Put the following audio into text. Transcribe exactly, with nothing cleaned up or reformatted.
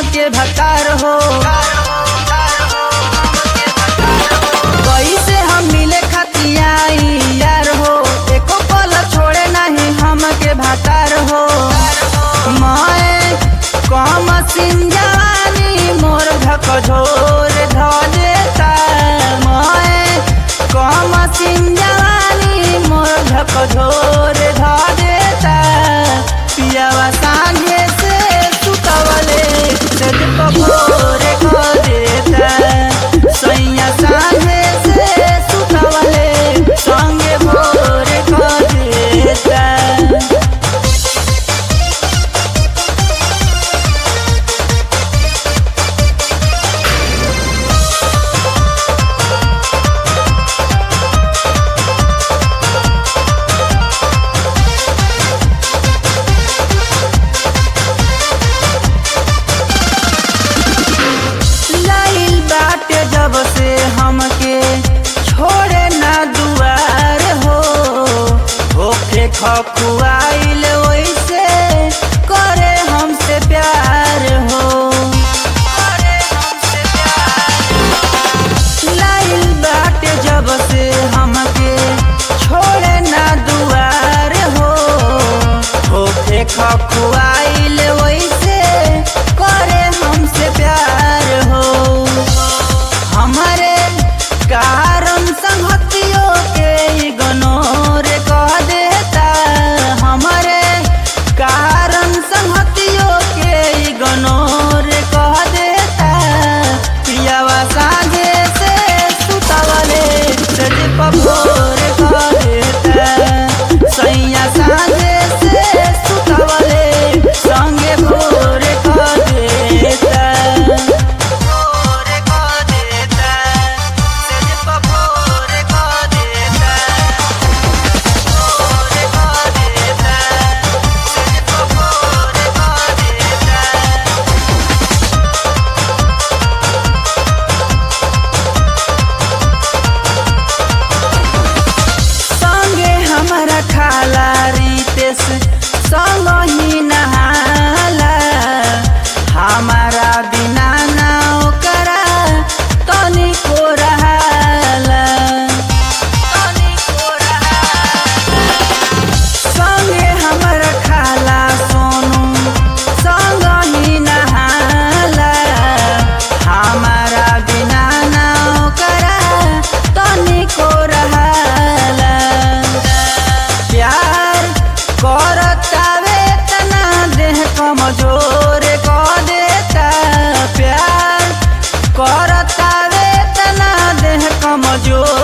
के भकार हो। कैसे हम मिले खतियाई यार हो, एको पल छोड़े नहीं हम के भकार हो। मैं कम सिंजानी मोर झकझोर ध देता, मैं कम सिंजानी मोर झकझोर ध देता। पियावा सांझे से सुतवले सज पभोर ख देता, सैया सांझे से सुतवले संगे भोर ख देता। जब से हमके छोड़े ना दुआर हो, होके खखुआइल वैसे करे हमसे प्यार हो। लाइल बाटे जब से हमके छोड़े ना दुआर हो, होके खखुआइल वैसे करे हमसे प्यार हो। हमारे कारण संगतियों के इग्नोर कह देता, हमारे कारण संगतियों के इग्नोर कह देता। पियावा सांझे से सुतवले सज पभोर कह देता, सैया सांझे से सुतवले संगे भोर कह देता। खाला रितेश संग ही नहाला, हमारा बिना ना ओकरा तनिको रहाला। संगे हमारा खाला सोनू संग ही नहाला, हमारा बिना ना ओकरा तनिको रहाला। प्यार करतावे तना देह कमजोर कह देता, प्यार करतावे तना देह कमजोर